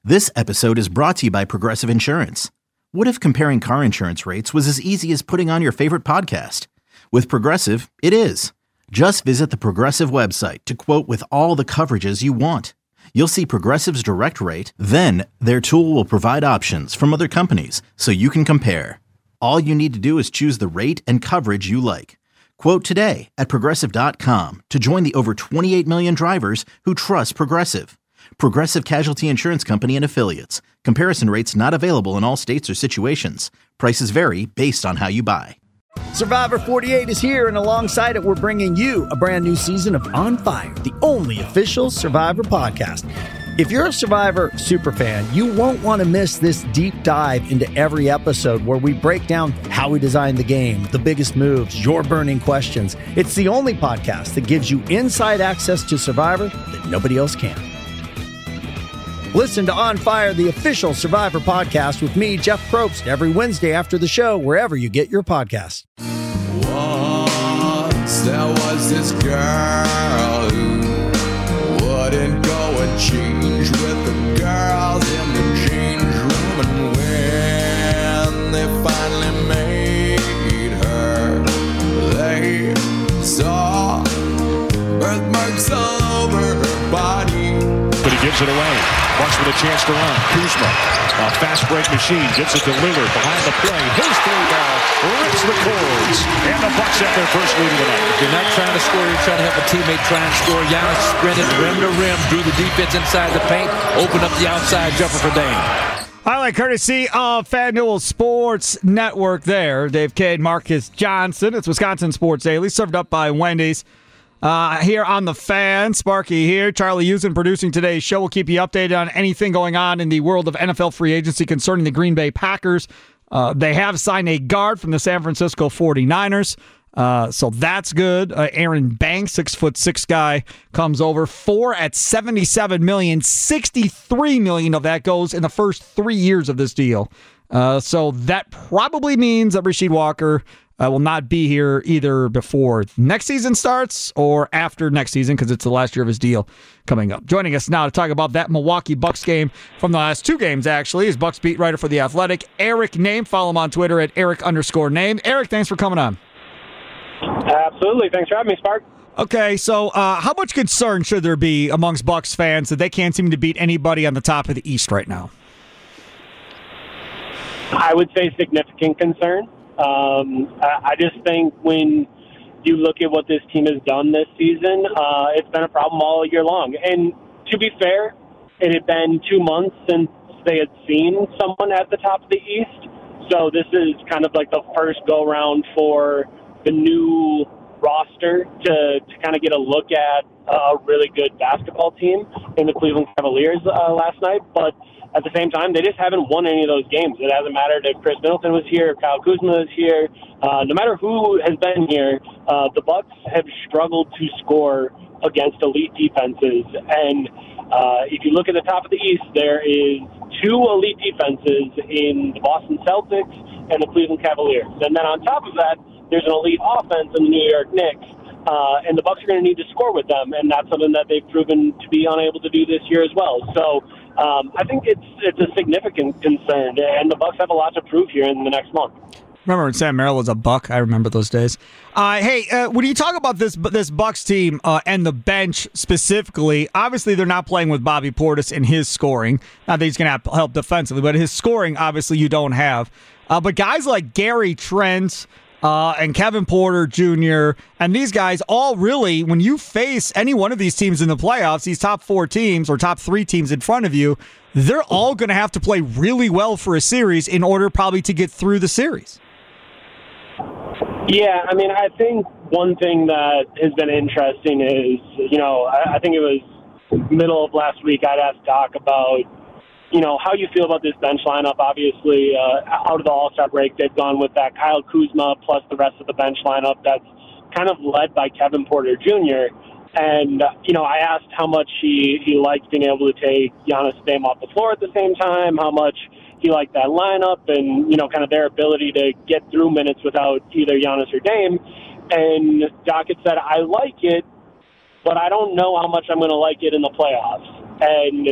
This episode is brought to you by Progressive Insurance. What if comparing car insurance rates was as easy as putting on your favorite podcast? With Progressive, it is. Just visit the Progressive website to quote with all the coverages you want. You'll see Progressive's direct rate, then their tool will provide options from other companies so you can compare. All you need to do is choose the rate and coverage you like. Quote today at Progressive.com to join the over 28 million drivers who trust Progressive. Progressive Casualty Insurance Company and Affiliates. Comparison rates not available in all states or situations. Prices vary based on how you buy. Survivor 48 is here, and alongside it, we're bringing you a brand new season of On Fire, the only official Survivor podcast. If you're a Survivor superfan, you won't want to miss this deep dive into every episode where we break down how we designed the game, the biggest moves, your burning questions. It's the only podcast that gives you inside access to Survivor that nobody else can. Listen to On Fire, the official Survivor podcast with me, Jeff Probst, every Wednesday after the show, wherever you get your podcasts. Once there was this girl who wouldn't go and change with the girls in the change room, and when they finally made her, they saw birthmarks all over her body. But he gives it away. Bucks with a chance to run. Kuzma, a fast break machine, gets it to Lillard behind the play. His three ball rips the cords, and the Bucks have their first lead of the night. You're not trying to score, you're trying to help a teammate try and score. Giannis sprinted rim to rim, drew the defense inside the paint, opened up the outside jumper for Dame. Highlight courtesy of FanDuel Sports Network there. Dave Cade, Marcus Johnson. It's Wisconsin Sports Daily, served up by Wendy's. Here on the Fan, Sparky here. Charlie Usen producing today's show. We'll keep you updated on anything going on in the world of NFL free agency concerning the Green Bay Packers. They have signed a guard from the San Francisco 49ers, so that's good. Aaron Banks, 6'6" guy, comes over. 4 at $77 million. $63 million of that goes in the first 3 years of this deal. So that probably means that Rasheed Walker will not be here either before next season starts or after next season, because it's the last year of his deal coming up. Joining us now to talk about that Milwaukee Bucks game from the last two games, actually, is Bucks beat writer for The Athletic, Eric Name. Follow him on Twitter at Eric_Name. Eric, thanks for coming on. Absolutely. Thanks for having me, Spark. Okay, so how much concern should there be amongst Bucks fans that they can't seem to beat anybody on the top of the East right now? I would say significant concern. I just think when you look at what this team has done this season, it's been a problem all year long. And to be fair, it had been 2 months since they had seen someone at the top of the East. So this is kind of like the first go-round for the new roster to kind of get a look at a really good basketball team in the Cleveland Cavaliers last night. But at the same time, they just haven't won any of those games. It hasn't mattered if Chris Middleton was here, if Kyle Kuzma is here. No matter who has been here, the Bucks have struggled to score against elite defenses. And if you look at the top of the East, there is 2 elite defenses in the Boston Celtics and the Cleveland Cavaliers. And then on top of that, there's an elite offense in the New York Knicks. And the Bucks are going to need to score with them, and that's something that they've proven to be unable to do this year as well. So I think it's a significant concern, and the Bucks have a lot to prove here in the next month. Remember when Sam Merrill was a Buck? I remember those days. Hey, when you talk about this Bucks team and the bench specifically, obviously they're not playing with Bobby Portis in his scoring. Not that he's going to help defensively, but his scoring, obviously, you don't have. But guys like Gary Trent and Kevin Porter Jr., and these guys all really, when you face any one of these teams in the playoffs, these top 4 teams or top 3 teams in front of you, they're all going to have to play really well for a series in order probably to get through the series. Yeah, I mean, I think one thing that has been interesting is, I think it was middle of last week, I'd asked Doc about, how you feel about this bench lineup. Obviously, out of the All-Star break, they've gone with that Kyle Kuzma plus the rest of the bench lineup that's kind of led by Kevin Porter Jr. And, I asked how much he liked being able to take Giannis Dame off the floor at the same time, how much he liked that lineup and, kind of their ability to get through minutes without either Giannis or Dame. And Doc had said, I like it, but I don't know how much I'm going to like it in the playoffs. And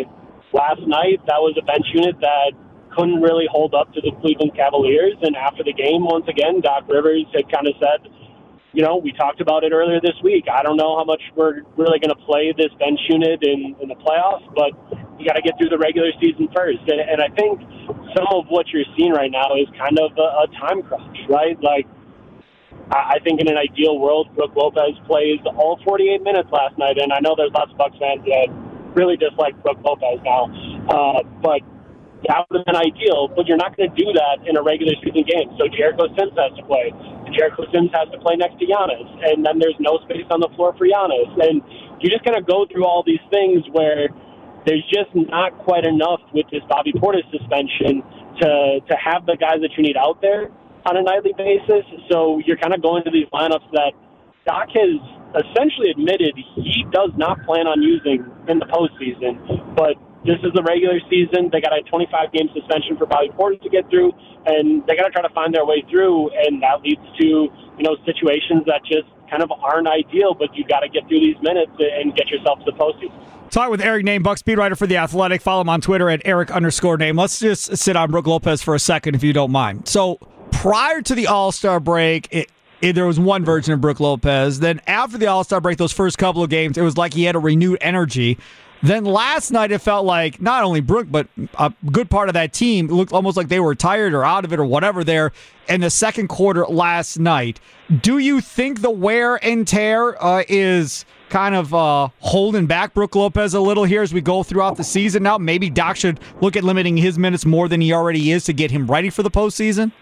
last night, that was a bench unit that couldn't really hold up to the Cleveland Cavaliers. And after the game, once again, Doc Rivers had kind of said, you know, we talked about it earlier this week. I don't know how much we're really going to play this bench unit in the playoffs, but you got to get through the regular season first. And I think some of what you're seeing right now is kind of a time crunch, right? Like, I think in an ideal world, Brook Lopez plays all 48 minutes last night, and I know there's lots of Bucks fans that really dislike Brook Lopez now, but that would have been ideal, but you're not going to do that in a regular season game. So Jericho Sims has to play. Jericho Sims has to play next to Giannis, and then there's no space on the floor for Giannis. And you just kind of go through all these things where there's just not quite enough with this Bobby Portis suspension to have the guys that you need out there on a nightly basis. So you're kind of going to these lineups that Doc has essentially admitted he does not plan on using in the postseason, but this is the regular season. They got a 25-game suspension for Bobby Portis to get through, and they got to try to find their way through, and that leads to, you know, situations that just kind of aren't ideal, but you got to get through these minutes and get yourself to the postseason. Talk with Eric Nehm, Bucks beat writer for The Athletic. Follow him on Twitter at Eric_Nehm. Let's just sit on Brook Lopez for a second, if you don't mind. So prior to the All-Star break, there was one version of Brook Lopez. Then after the All-Star break, those first couple of games, it was like he had a renewed energy. Then last night, it felt like not only Brook, but a good part of that team looked almost like they were tired or out of it or whatever there in the second quarter last night. Do you think the wear and tear is kind of holding back Brook Lopez a little here as we go throughout the season now? Maybe Doc should look at limiting his minutes more than he already is to get him ready for the postseason?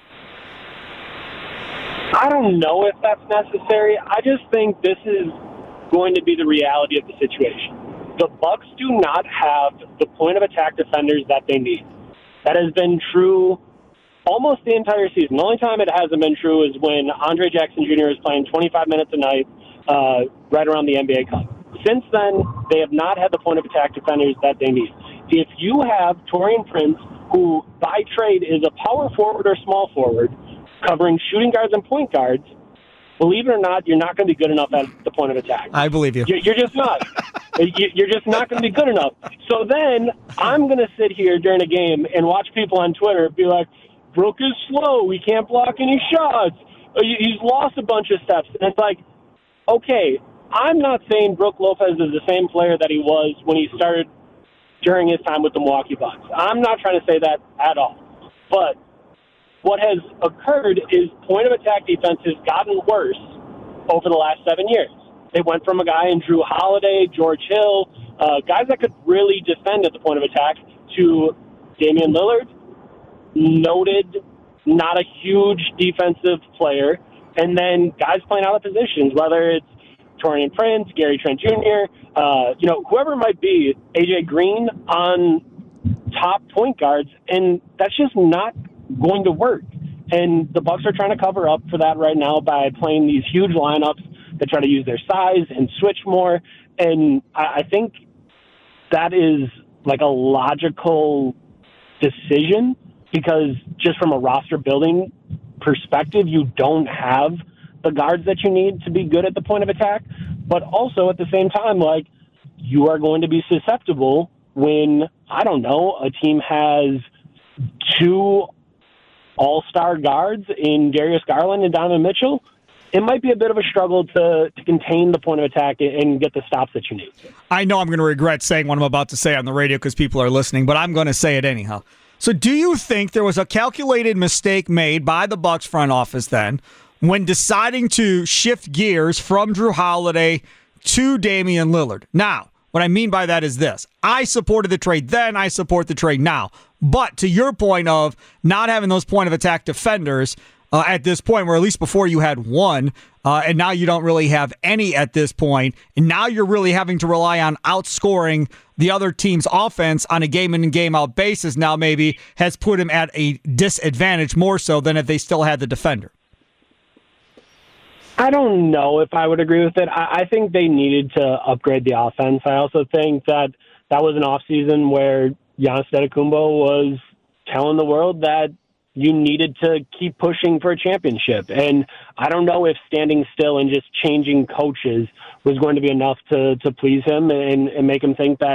I don't know if that's necessary. I just think this is going to be the reality of the situation. The Bucks do not have the point of attack defenders that they need. That has been true almost the entire season. The only time it hasn't been true is when Andre Jackson Jr. is playing 25 minutes a night right around the NBA Cup. Since then, they have not had the point of attack defenders that they need. If you have Taurean Prince, who by trade is a power forward or small forward, covering shooting guards and point guards, believe it or not, you're not going to be good enough at the point of attack. I believe you. You're just not. You're just not going to be good enough. So then I'm going to sit here during a game and watch people on Twitter be like, Brook is slow. He can't block any shots. He's lost a bunch of steps. And it's like, okay, I'm not saying Brook Lopez is the same player that he was when he started during his time with the Milwaukee Bucks. I'm not trying to say that at all. But what has occurred is point of attack defense has gotten worse over the last 7 years. They went from a guy in Drew Holiday, George Hill, guys that could really defend at the point of attack, to Damian Lillard, noted, not a huge defensive player, and then guys playing out of positions, whether it's Taurean Prince, Gary Trent Jr., whoever it might be, AJ Green on top point guards, and that's just not going to work. And the Bucks are trying to cover up for that right now by playing these huge lineups that try to use their size and switch more. And I think that is like a logical decision, because just from a roster building perspective, you don't have the guards that you need to be good at the point of attack. But also at the same time, like, you are going to be susceptible when, I don't know, a team has two all-star guards in Darius Garland and Donovan Mitchell. It might be a bit of a struggle to contain the point of attack and get the stops that you need. I know I'm going to regret saying what I'm about to say on the radio because people are listening, but I'm going to say it anyhow. So do you think there was a calculated mistake made by the Bucks front office then when deciding to shift gears from Drew Holiday to Damian Lillard? Now, what I mean by that is this. I supported the trade then, I support the trade now. But to your point of not having those point of attack defenders at this point, where at least before you had one, and now you don't really have any at this point, and now you're really having to rely on outscoring the other team's offense on a game-in and game-out basis now maybe has put him at a disadvantage more so than if they still had the defender. I don't know if I would agree with it. I think they needed to upgrade the offense. I also think that was an offseason where Giannis Antetokounmpo was telling the world that you needed to keep pushing for a championship. And I don't know if standing still and just changing coaches was going to be enough to please him and make him think that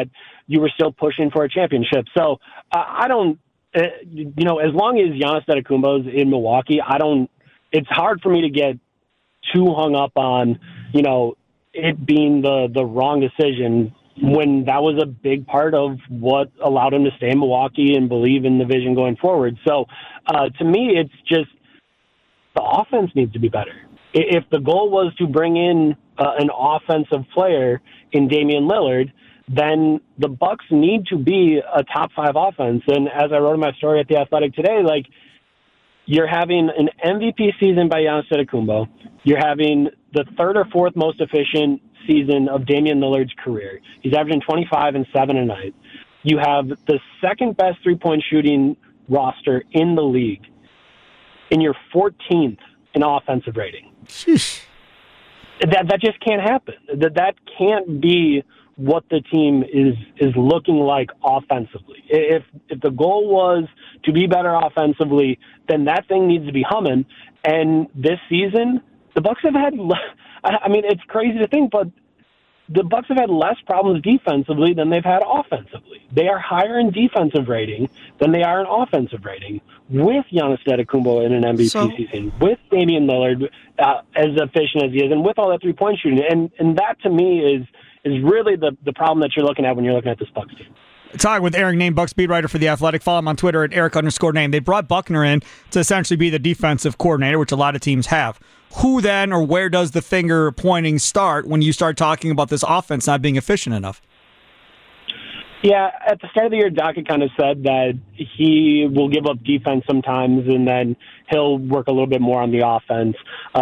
you were still pushing for a championship. So I don't, as long as Giannis Antetokounmpo is in Milwaukee, it's hard for me to get too hung up on, it being the wrong decision when that was a big part of what allowed him to stay in Milwaukee and believe in the vision going forward. So to me, it's just the offense needs to be better. If the goal was to bring in an offensive player in Damian Lillard, then the Bucks need to be a top 5 offense. And as I wrote in my story at The Athletic today, like, you're having an MVP season by Giannis Antetokounmpo. You're having the 3rd or 4th most efficient season of Damian Lillard's career. He's averaging 25 and 7 a night. You have the 2nd best three-point shooting roster in the league, and you're 14th in offensive rating. Sheesh. That just can't happen. That can't be what the team is looking like offensively. If the goal was to be better offensively, then that thing needs to be humming. And this season, the Bucks have had, it's crazy to think, but the Bucks have had less problems defensively than they've had offensively. They are higher in defensive rating than they are in offensive rating with Giannis Antetokounmpo in an MVP season, with Damian Lillard as efficient as he is, and with all that three-point shooting. And that, to me, is really the problem that you're looking at when you're looking at this Bucks team. Talking with Eric Name, Bucks beat writer for The Athletic. Follow him on Twitter at Eric_Name. They brought Buckner in to essentially be the defensive coordinator, which a lot of teams have. Who then, or where does the finger pointing start when you start talking about this offense not being efficient enough? Yeah, at the start of the year, Doc had kind of said that he will give up defense sometimes, and then he'll work a little bit more on the offense.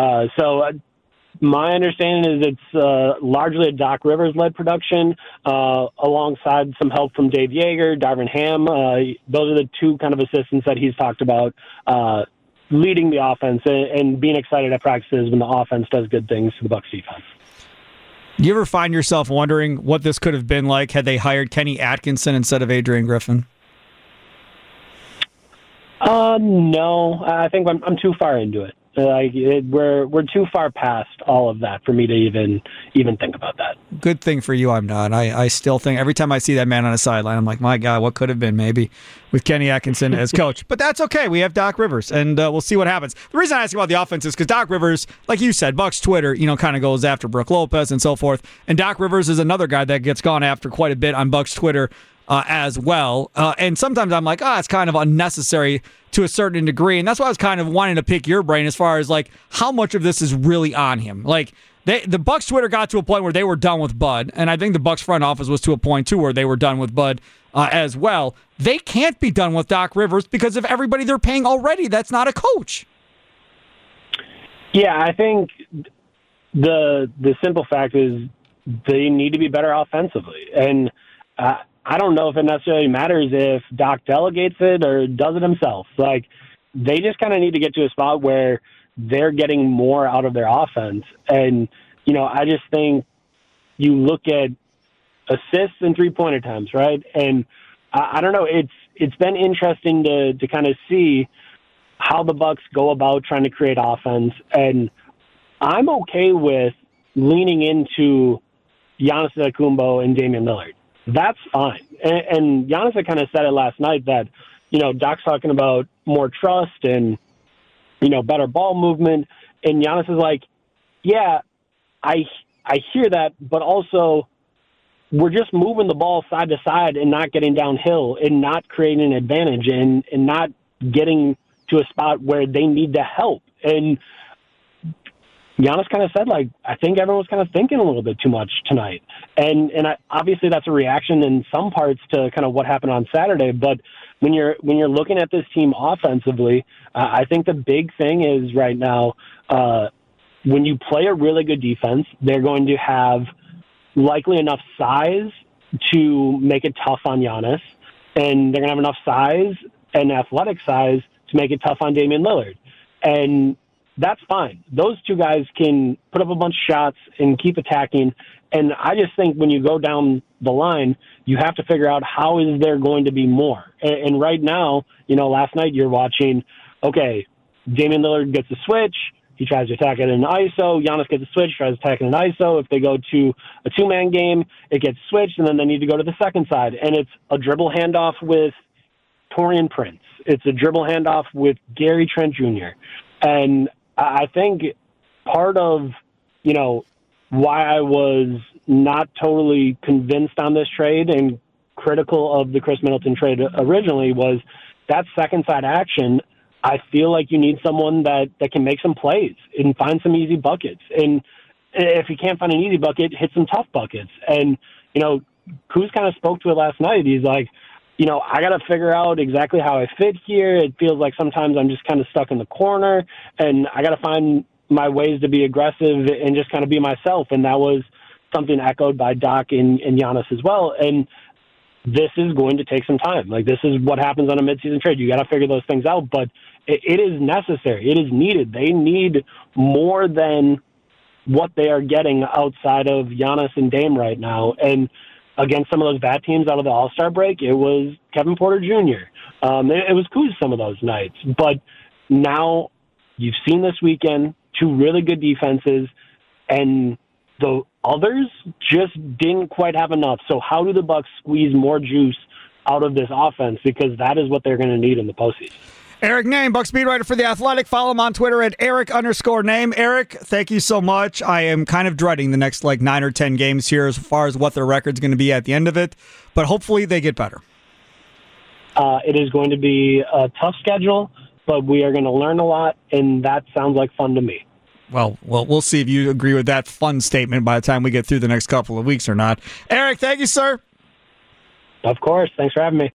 My understanding is it's largely a Doc Rivers-led production, alongside some help from Dave Yeager, Darvin Ham. Those are the two kind of assistants that he's talked about leading the offense and being excited at practices when the offense does good things to the Bucs defense. Do you ever find yourself wondering what this could have been like had they hired Kenny Atkinson instead of Adrian Griffin? No, I think I'm too far into it. We're too far past all of that for me to even think about that. Good thing for you I'm not. I still think every time I see that man on a sideline, I'm like, my God, what could have been maybe with Kenny Atkinson as coach. But that's okay. We have Doc Rivers, and we'll see what happens. The reason I ask you about the offense is because Doc Rivers, like you said, Bucks Twitter, kind of goes after Brook Lopez and so forth. And Doc Rivers is another guy that gets gone after quite a bit on Bucks Twitter as well. And sometimes I'm like, it's kind of unnecessary to a certain degree. And that's why I was kind of wanting to pick your brain as far as like how much of this is really on him. Like the Bucks Twitter got to a point where they were done with Bud. And I think the Bucks front office was to a point too where they were done with Bud as well. They can't be done with Doc Rivers because of everybody they're paying already. That's not a coach. Yeah, I think the simple fact is they need to be better offensively. And I don't know if it necessarily matters if Doc delegates it or does it himself. Like, they just kind of need to get to a spot where they're getting more out of their offense. And, I just think you look at assists and three-point attempts, right? And I don't know, it's been interesting to kind of see how the Bucks go about trying to create offense. And I'm okay with leaning into Giannis Antetokounmpo and Damian Lillard. That's fine. And Giannis had kind of said it last night that, Doc's talking about more trust and, better ball movement. And Giannis is like, yeah, I hear that, but also we're just moving the ball side to side and not getting downhill and not creating an advantage and not getting to a spot where they need the help. And Giannis kind of said, like, I think everyone's kind of thinking a little bit too much tonight. And obviously that's a reaction in some parts to kind of what happened on Saturday. But when you're looking at this team offensively, I think the big thing is right now, when you play a really good defense, they're going to have likely enough size to make it tough on Giannis. And they're going to have enough size and athletic size to make it tough on Damian Lillard. And that's fine. Those two guys can put up a bunch of shots and keep attacking. And I just think when you go down the line, you have to figure out how is there going to be more. And right now, last night you're watching, okay, Damian Lillard gets a switch. he tries to attack it in an ISO. Giannis gets a switch, tries to attack it in an ISO. If they go to a two-man game, it gets switched, and then they need to go to the second side. And it's a dribble handoff with Taurean Prince. It's a dribble handoff with Gary Trent Jr. And I think part of, why I was not totally convinced on this trade and critical of the Chris Middleton trade originally was that second side action. I feel like you need someone that can make some plays and find some easy buckets. And if you can't find an easy bucket, hit some tough buckets. And, Kuz kind of spoke to it last night. He's like, I got to figure out exactly how I fit here. It feels like sometimes I'm just kind of stuck in the corner, and I got to find my ways to be aggressive and just kind of be myself. And that was something echoed by Doc and Giannis as well. And this is going to take some time. Like, this is what happens on a midseason trade. You got to figure those things out, but it is necessary. It is needed. They need more than what they are getting outside of Giannis and Dame right now. And against some of those bad teams out of the All-Star break, it was Kevin Porter Jr. It was Kuz some of those nights. But now you've seen this weekend two really good defenses, and the others just didn't quite have enough. So how do the Bucks squeeze more juice out of this offense? Because that is what they're going to need in the postseason. Eric Nehm, Bucks beat writer for The Athletic. Follow him on Twitter at Eric_Nehm. Eric, thank you so much. I am kind of dreading the next 9 or 10 games here as far as what their record's going to be at the end of it, but hopefully they get better. It is going to be a tough schedule, but we are going to learn a lot, and that sounds like fun to me. Well, we'll see if you agree with that fun statement by the time we get through the next couple of weeks or not. Eric, thank you, sir. Of course. Thanks for having me.